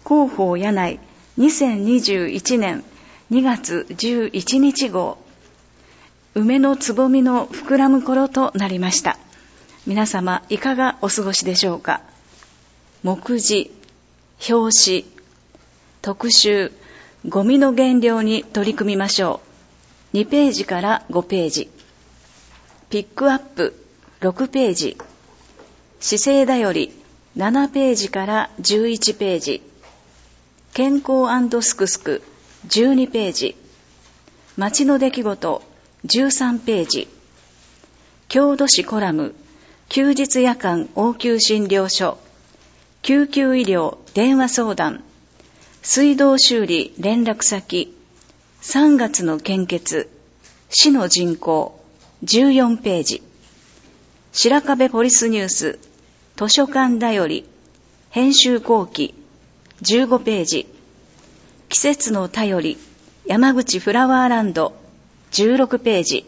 広報柳井2021年2月11日号、梅のつぼみの膨らむ頃となりました。皆様いかがお過ごしでしょうか。目次、表紙、特集、ゴミの減量に取り組みましょう。2ページから5ページ。ピックアップ、6ページ。姿勢だより、7ページから11ページ。健康&すくすく、12ページ。街の出来事、13ページ。郷土史コラム、休日夜間応急診療所、救急医療電話相談、水道修理連絡先、3月の献血、市の人口、14ページ。白壁ポリスニュース、図書館だより、編集後期、15ページ。季節の便り、山口フラワーランド、16ページ。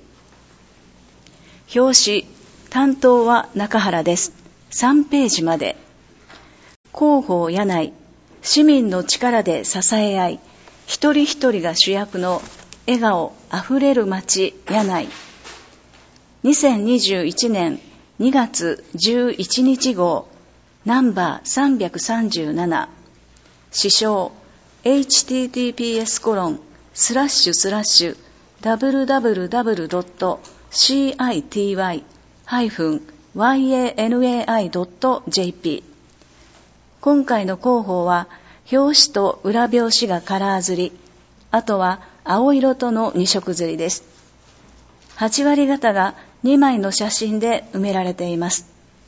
表紙、担当は中原です。3ページまで。広報柳井、市民の力で支え合い、一人一人が主役の笑顔あふれる街柳井。2021年2月11日号、ナンバー337、支障、https://www.city-yanai.jp。 今回の広報は表紙と裏表紙がカラー刷り、あとは青色との2色刷りです。8割方が2枚の写真で埋められています。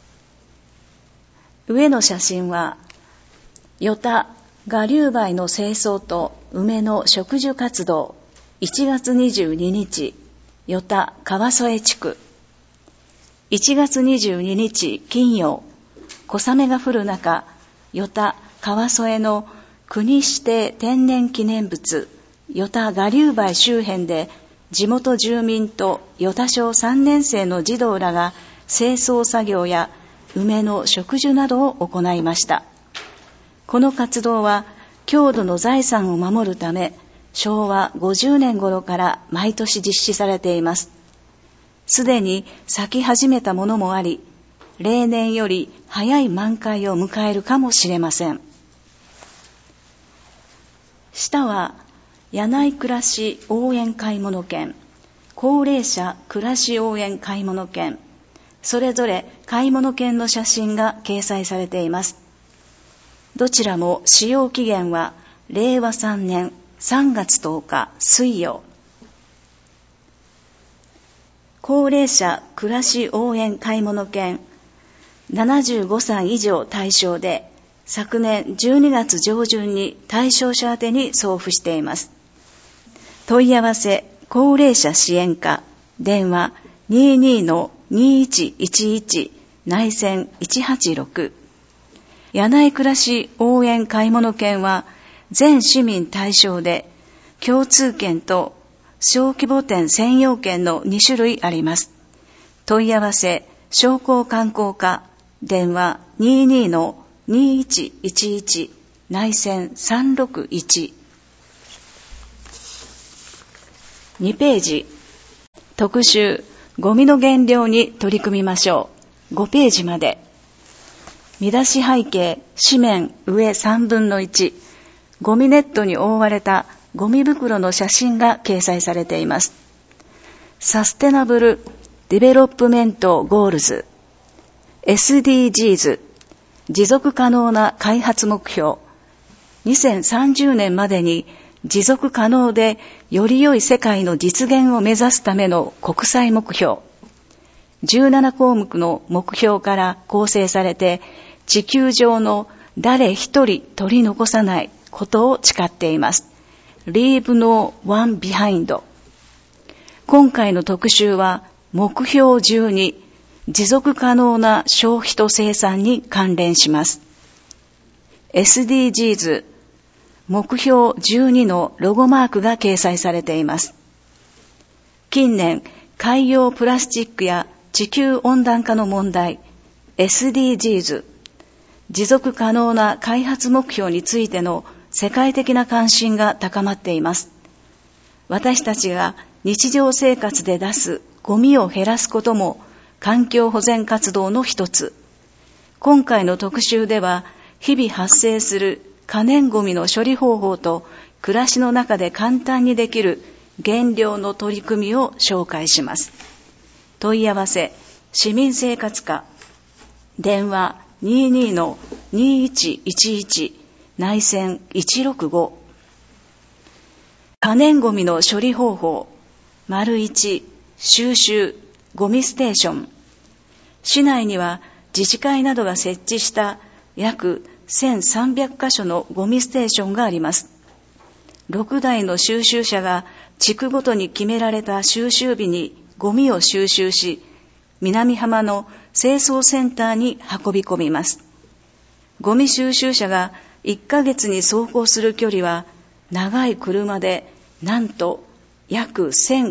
上の写真は与田我流梅の清掃と梅の植樹活動、1月22日与田川添地区。1月22日金曜、小雨が降る中、与田川添の国指定天然記念物与田我流梅周辺で、地元住民と与田小3年生の児童らが清掃作業や梅の植樹などを行いました。この活動は郷土の財産を守るため、昭和50年頃から毎年実施されています。すでに咲き始めたものもあり、例年より早い満開を迎えるかもしれません。下は柳井暮らし応援買い物券、高齢者暮らし応援買い物券、それぞれ買い物券の写真が掲載されています。どちらも使用期限は令和3年3月10日水曜。高齢者暮らし応援買い物券、75歳以上対象で、昨年12月上旬に対象者宛てに送付しています。問い合わせ高齢者支援課、電話 22-2111 内線186。柳井暮らし応援買い物券は全市民対象で、共通券と小規模店専用券の2種類あります。問い合わせ商工観光課、電話 22-2111 内線361。2ページ、特集、ゴミの減量に取り組みましょう。5ページまで。見出し背景、紙面上3分の1、ゴミネットに覆われたゴミ袋の写真が掲載されています。サステナブル・ディベロップメント・ゴールズ、SDGs、持続可能な開発目標、2030年までに持続可能でより良い世界の実現を目指すための国際目標。17項目の目標から構成されて、地球上の誰一人取り残さないことを誓っています。Leave no one behind。今回の特集は目標12、持続可能な消費と生産に関連します。SDGs、目標12のロゴマークが掲載されています。近年、海洋プラスチックや地球温暖化の問題、SDGs、 持続可能な開発目標についての世界的な関心が高まっています。私たちが日常生活で出すゴミを減らすことも環境保全活動の一つ。今回の特集では、日々発生する可燃ゴミの処理方法と暮らしの中で簡単にできる減量の取り組みを紹介します。問い合わせ、市民生活課、電話 22-2111 内線165。可燃ゴミの処理方法、1、収集、ゴミステーション。市内には自治会などが設置した約1300カ所のゴミステーションがあります。6台の収集車が地区ごとに決められた収集日にゴミを収集し、南浜の清掃センターに運び込みます。ゴミ収集車が1ヶ月に走行する距離は、長い車でなんと約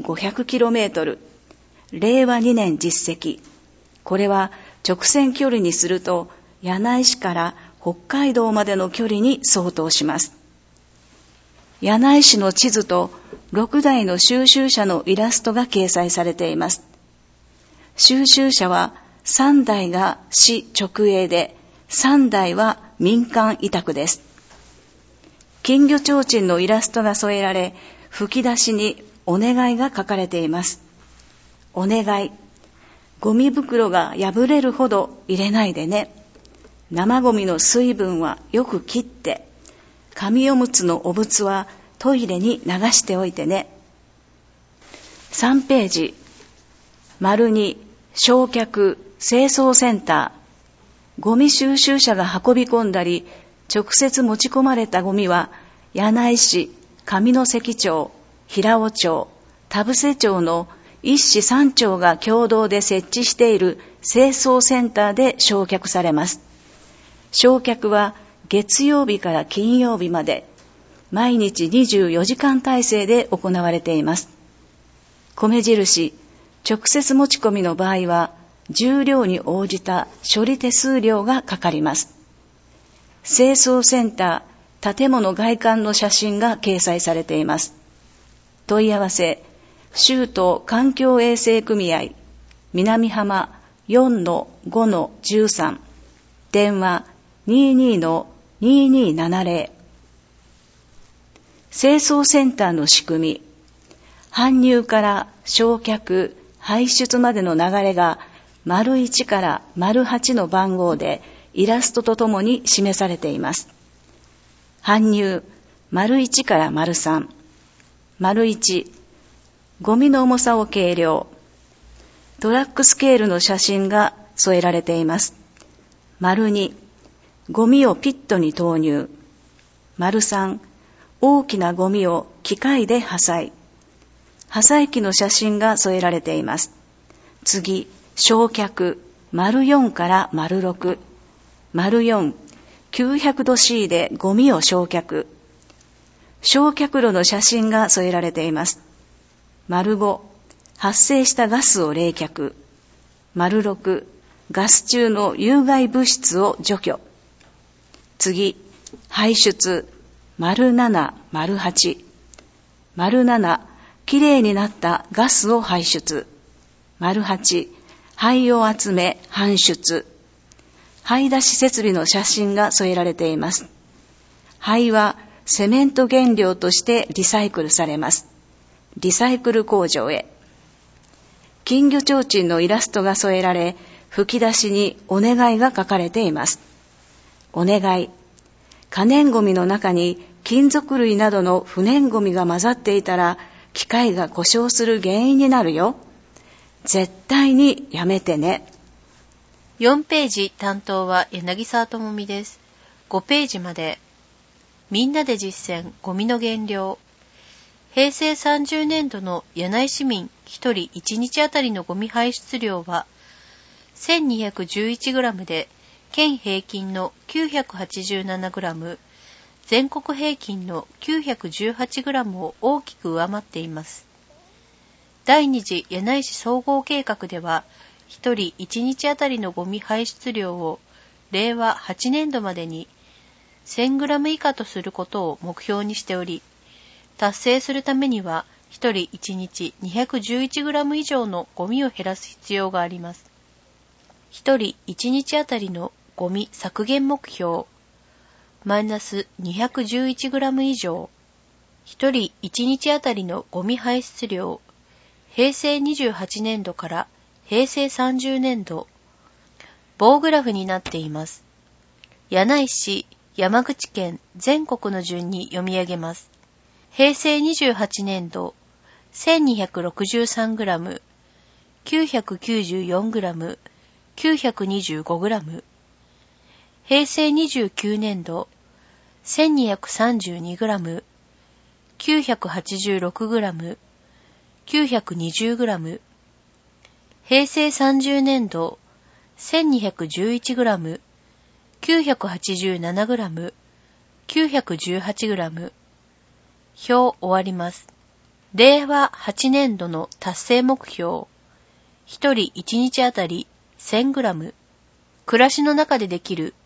1500km。令和2年実績。これは直線距離にすると、柳井市から北海道までの距離に相当します。柳井市の地図と6台の収集車のイラストが掲載されています。収集車は3台が市直営で、3台は民間委託です。金魚提灯のイラストが添えられ、吹き出しにお願いが書かれています。お願い。ゴミ袋が破れるほど入れないでね。生ゴミの水分はよく切って、紙おむつのお物はトイレに流しておいてね。3ページ。2、焼却、清掃センター。ゴミ収集車が運び込んだり、直接持ち込まれたゴミは、柳井市、上関町、平尾町、田伏町の1市3町が共同で設置している清掃センターで焼却されます。焼却は月曜日から金曜日まで、毎日24時間体制で行われています。米印、直接持ち込みの場合は、重量に応じた処理手数料がかかります。清掃センター、建物外観の写真が掲載されています。問い合わせ、州都環境衛生組合、南浜 4-5-13、電話 22-2270。清掃センターの仕組み、搬入から焼却、排出までの流れが1から8の番号でイラストとともに示されています。搬入、1から3。1、ゴミの重さを計量。トラックスケールの写真が添えられています。2、ゴミをピットに投入。3、大きなゴミを機械で破砕。破砕機の写真が添えられています。次、焼却、4から6。4、900度 C でゴミを焼却。焼却炉の写真が添えられています。5、発生したガスを冷却。6、ガス中の有害物質を除去。次、排出、7、8。7、きれいになったガスを排出。8、灰を集め搬出。灰出し設備の写真が添えられています。灰はセメント原料としてリサイクルされます。リサイクル工場へ。金魚提灯のイラストが添えられ、吹き出しにお願いが書かれています。お願い。可燃ゴミの中に金属類などの不燃ゴミが混ざっていたら、機械が故障する原因になるよ。絶対にやめてね。 4ページ担当は柳沢智美です。5ページまで。みんなで実践ゴミの減量。平成30年度の柳井市民1人1日あたりのゴミ排出量は 1211g で、県平均の 987g、全国平均の 918g を大きく上回っています。第2次柳井市総合計画では、1人1日あたりのゴミ排出量を令和8年度までに 1000g 以下とすることを目標にしており、達成するためには1人1日 211g 以上のゴミを減らす必要があります。1人1日あたりのゴミ削減目標、マイナス 211g 以上。1人1日あたりのゴミ排出量、平成28年度から平成30年度、棒グラフになっています。柳井市、山口県、全国の順に読み上げます。平成28年度、1263g、994g、925g。平成29年度、1232g、986g、920g。平成30年度、1211g、987g、918g。表終わります。令和8年度の達成目標。1人1日あたり 1000g。暮らしの中でできる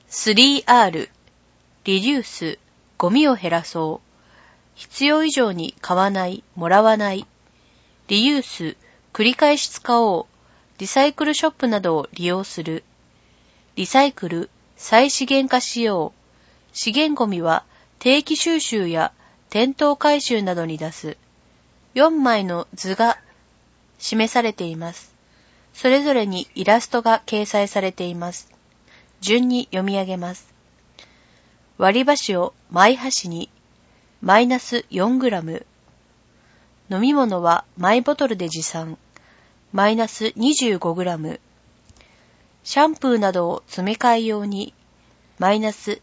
3R。リデュース、ゴミを減らそう。必要以上に買わない、もらわない。リユース、繰り返し使おう。リサイクルショップなどを利用する。リサイクル、再資源化しよう。資源ゴミは定期収集や店頭回収などに出す。4枚の図が示されています。それぞれにイラストが掲載されています。順に読み上げます。割り箸をマイ箸にマイナス 4g。飲み物はマイボトルで持参。マイナス 25g。シャンプーなどを詰め替え用にマイナス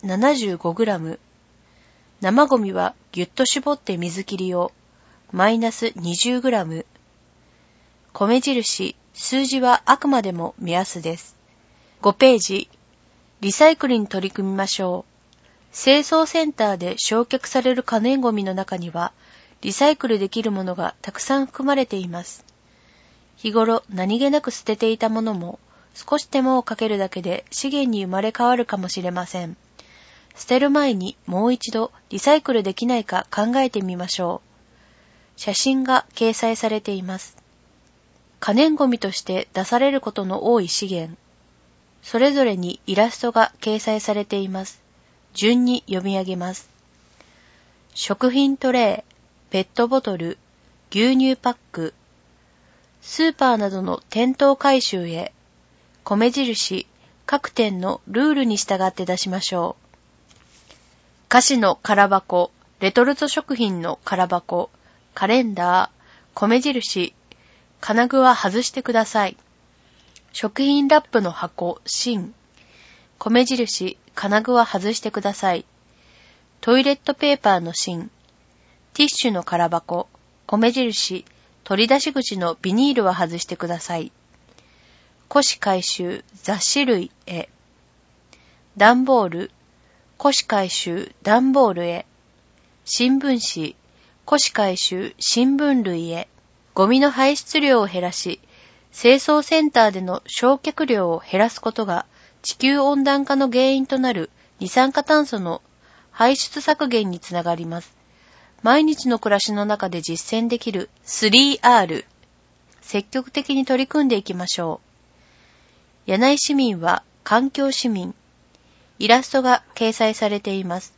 75g。生ゴミはぎゅっと絞って水切りをマイナス 20g。米印、数字はあくまでも目安です。5ページ。リサイクルに取り組みましょう。清掃センターで焼却される可燃ゴミの中には、リサイクルできるものがたくさん含まれています。日頃何気なく捨てていたものも、少し手間をかけるだけで資源に生まれ変わるかもしれません。捨てる前にもう一度リサイクルできないか考えてみましょう。写真が掲載されています。可燃ゴミとして出されることの多い資源。それぞれにイラストが掲載されています。順に読み上げます。食品トレー、ペットボトル、牛乳パック、スーパーなどの店頭回収へ、米印、各店のルールに従って出しましょう。菓子の空箱、レトルト食品の空箱、カレンダー、米印、金具は外してください。食品ラップの箱、芯、米印、金具は外してください。トイレットペーパーの芯、ティッシュの空箱、米印、取り出し口のビニールは外してください。古紙回収、雑誌類へ。段ボール、古紙回収、段ボールへ。新聞紙、古紙回収、新聞類へ。ゴミの排出量を減らし、清掃センターでの焼却量を減らすことが地球温暖化の原因となる二酸化炭素の排出削減につながります。毎日の暮らしの中で実践できる 3R。積極的に取り組んでいきましょう。柳井市民は環境市民。イラストが掲載されています。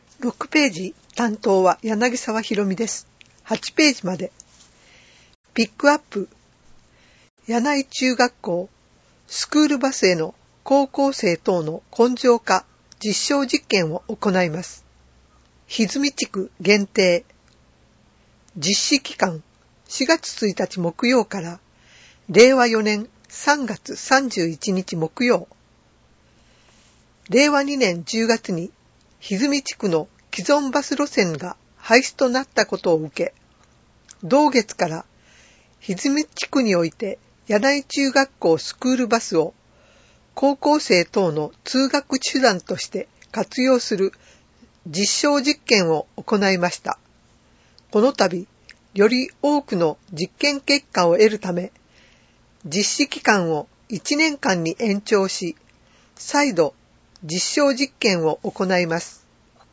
6ページ、担当は柳沢ひろみです。8ページまで。ピックアップ。柳井中学校、スクールバスへの高校生等の根性化実証実験を行います。歪み地区限定。実施期間4月1日木曜から令和4年3月31日木曜。令和2年10月に歪み地区の既存バス路線が廃止となったことを受け、同月から歪み地区において柳井中学校スクールバスを高校生等の通学手段として活用する実証実験を行いました。この度、より多くの実験結果を得るため、実施期間を1年間に延長し、再度実証実験を行います。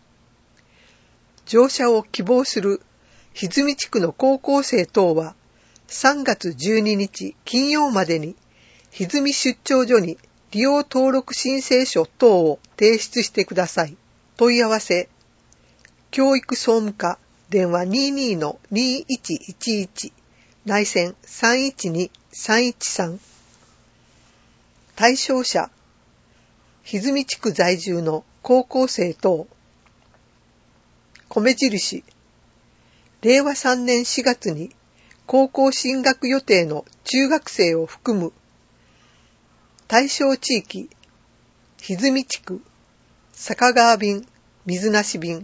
乗車を希望する歪み地区の高校生等は3月12日金曜までに歪み出張所に利用登録申請書等を提出してください。問い合わせ、教育総務課電話 22-2111 内線 312-313 対象者、歪み地区在住の高校生等。米印、令和3年4月に高校進学予定の中学生を含む対象地域、歪み地区、坂川便、水無便。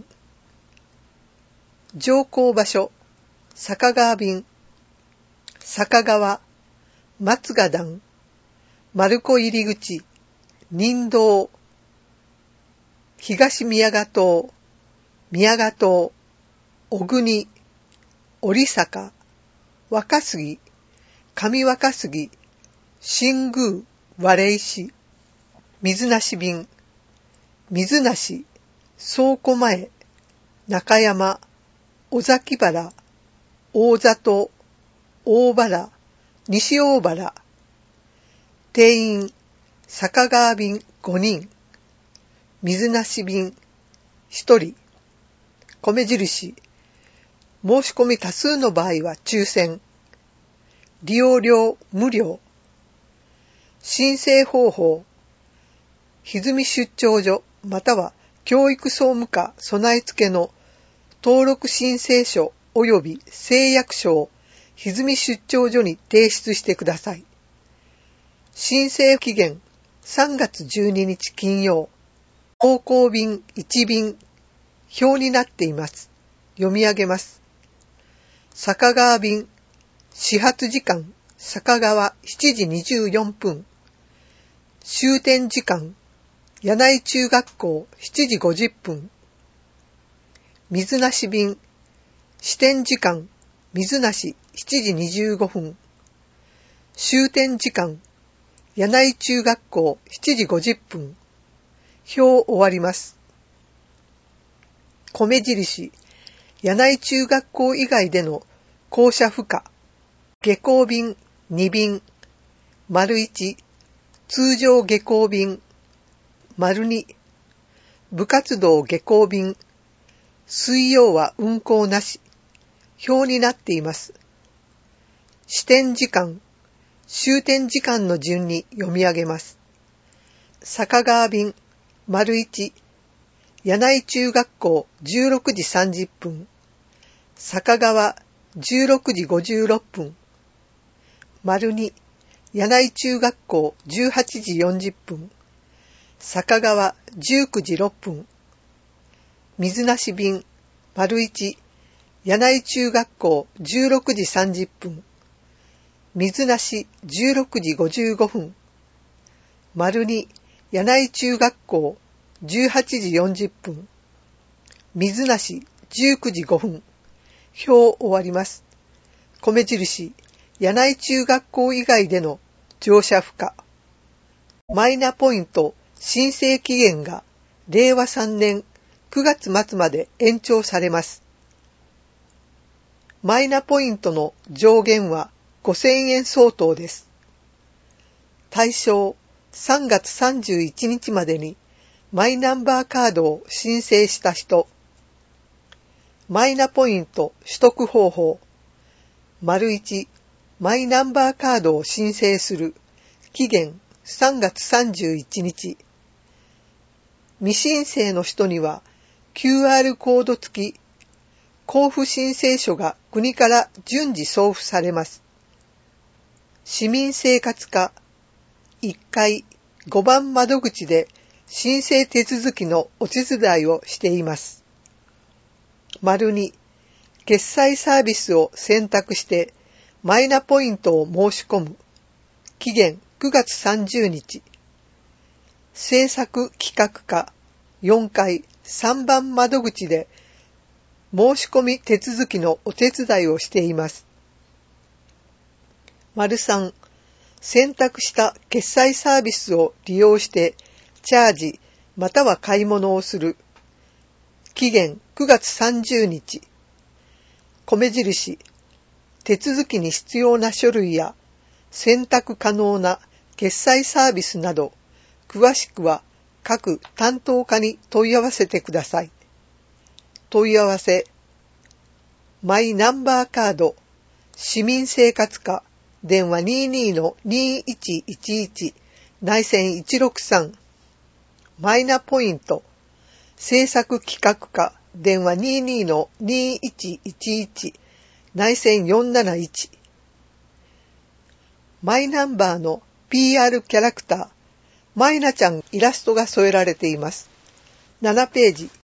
乗降場所、坂川便、坂川、松賀段、丸子入口、仁道、東宮賀島、宮賀島、小国、織坂、若杉、上若杉、新宮、和石、水無便、水無、倉庫前、中山、尾崎原、大里、大原、西大原、定員、坂川便5人、水無便1人、米印、申し込み多数の場合は抽選、利用料無料、申請方法、歪み出張所または教育総務課備え付けの登録申請書及び誓約書を歪み出張所に提出してください。申請期限3月12日金曜。高校便1便表になっています。読み上げます。坂川便始発時間坂川7時24分終点時間柳井中学校7時50分水無便始点時間水無7時25分終点時間柳井中学校7時50分表終わります。米印柳井中学校以外での降車不可下校便2便丸1通常下校便丸2部活動下校便水曜は運行なし表になっています。始点時間終点時間の順に読み上げます。坂川便丸1柳井中学校16時30分坂川16時56分丸2柳井中学校18時40分坂川19時6分水無便丸1柳井中学校16時30分水無16時55分丸2柳井中学校18時40分水無19時5分表終わります。米印柳井中学校以外での乗車不可マイナポイント申請期限が令和3年9月末まで延長されます。マイナポイントの上限は5000円相当です。対象3月31日までにマイナンバーカードを申請した人。マイナポイント取得方法。丸1、マイナンバーカードを申請する。期限3月31日。未申請の人には QR コード付き交付申請書が国から順次送付されます。市民生活課1階5番窓口で申請手続きのお手伝いをしています。丸2、決済サービスを選択してマイナポイントを申し込む。期限9月30日。制作企画課4階3番窓口で申し込み手続きのお手伝いをしています。丸3、選択した決済サービスを利用してチャージ、 または買い物をする。期限9月30日。米印、手続きに必要な書類や選択可能な決済サービスなど、詳しくは各担当課に問い合わせてください。問い合わせ、マイナンバーカード、市民生活課、電話 22-2111、内線163、マイナポイント、政策企画課、電話 22-2111、内線471、マイナンバーの PR キャラクター、マイナちゃんイラストが添えられています。7ページ。